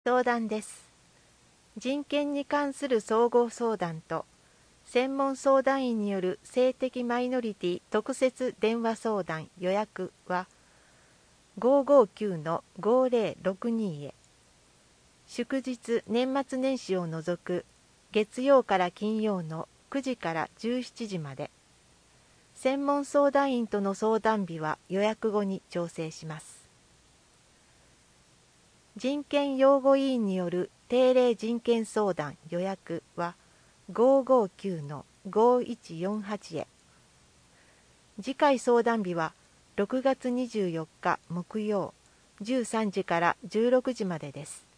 相談です。人権に関する総合相談と専門相談員による性的マイノリティ特設電話相談予約は559-5062へ。祝日年末年始を除く月曜から金曜の9時から17時まで。専門相談員との相談日は予約後に調整します。人権擁護委員による定例人権相談予約は559-5148へ。次回相談日は6月24日木曜13時から16時までです。